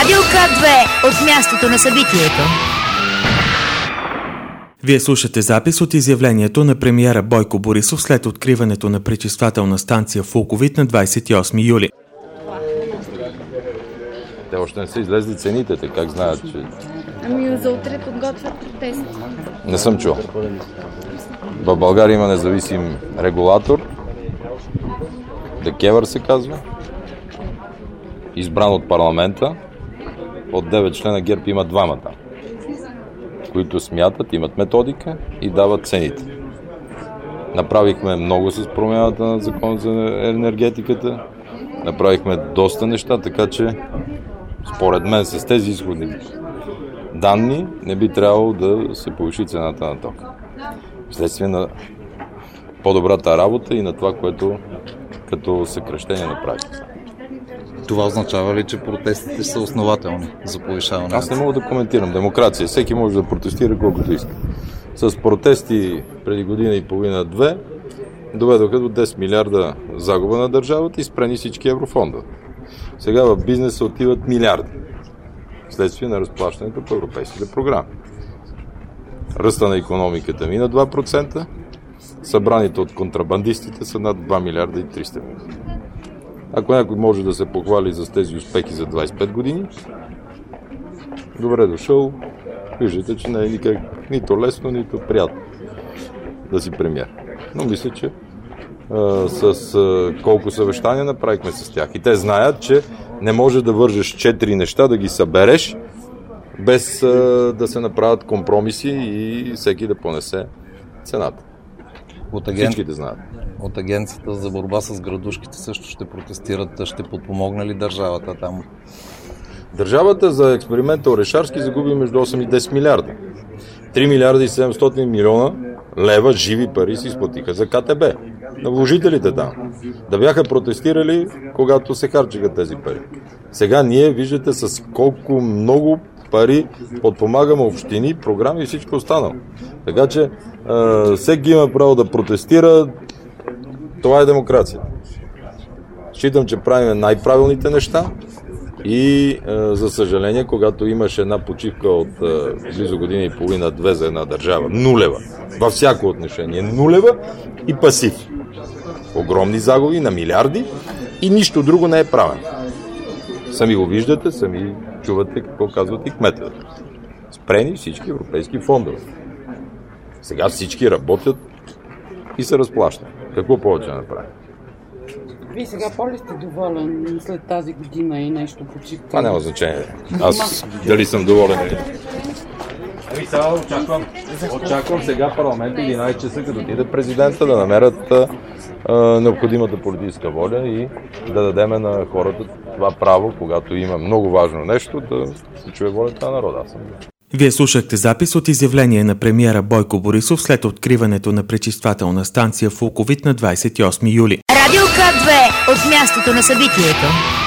Радио К2 от мястото на събитието. Вие слушате запис от изявлението на премиера Бойко Борисов след откриването на пречиствателна станция в Луковит на 28 юли. Те още не са излезли цените, те как знаят, че... Ами за утре подготвят протест. Не съм чул. В България има независим регулатор, ДКЕВР се казва, избран от парламента. От 9 члена ГЕРБ има 2, които смятат, имат методика и дават цените. Направихме много с промяната на закон за енергетиката, направихме доста неща, така че според мен с тези изходни данни не би трябвало да се повиши цената на тока. Вследствие на по-добрата работа и на това, което като съкращение направихме. Това означава ли, че протестите са основателни за повишаване? Аз не мога да коментирам демокрация. Всеки може да протестира колкото иска. С протести преди година и половина-две доведоха до 10 милиарда загуба на държавата и спрени всички еврофондове. Сега в бизнеса отиват милиарди вследствие на разплащането по европейските програми. Ръста на икономиката мина 2%, събраните от контрабандистите са над 2 милиарда и 300 милиона. Ако някой може да се похвали за тези успехи за 25 години, добре дошъл. Виждате, че не е никак нито лесно, нито приятно да си премиер. Но мисля, че с колко съвещания направихме с тях. И те знаят, че не може да вържеш 4 неща, да ги събереш, без да се направят компромиси и всеки да понесе цената. Всичките знаят. От Агенцията за борба с градушките също ще протестират. Ще подпомогне ли държавата там? Държавата за експеримента Орешарски загуби между 8 и 10 милиарда. 3 милиарда и 700 милиона лева живи пари се изплатиха за КТБ. На вложителите там. Да бяха протестирали, когато се харчихат тези пари. Сега ние виждате с колко много пари подпомагаме общини, програми и всичко останало. Така че всеки има право да протестира. Това е демокрация. Считам, че правим най-правилните неща и за съжаление, когато имаш една почивка от близо година и половина-две за една държава, нулева, във всяко отношение, нулева и пасив. Огромни загуби на милиарди и нищо друго не е правено. Сами го виждате, сами чувате какво казват и кметовете. Спрени всички европейски фондове. Сега всички работят и се разплащат. Какво повече да направим? Вие сега по-ли сте доволен след тази година и нещо почивка? Това няма значение. Аз дали съм доволен? Сега очаквам сега парламент 11 часа, като отиде президента, да намерят необходимата политическа воля и да дадем на хората това право, когато има много важно нещо, да се чуе волята на народа. Вие слушахте запис от изявление на премиера Бойко Борисов след откриването на пречиствателна станция в Луковит на 28 юли. Радио К2 от мястото на събитието.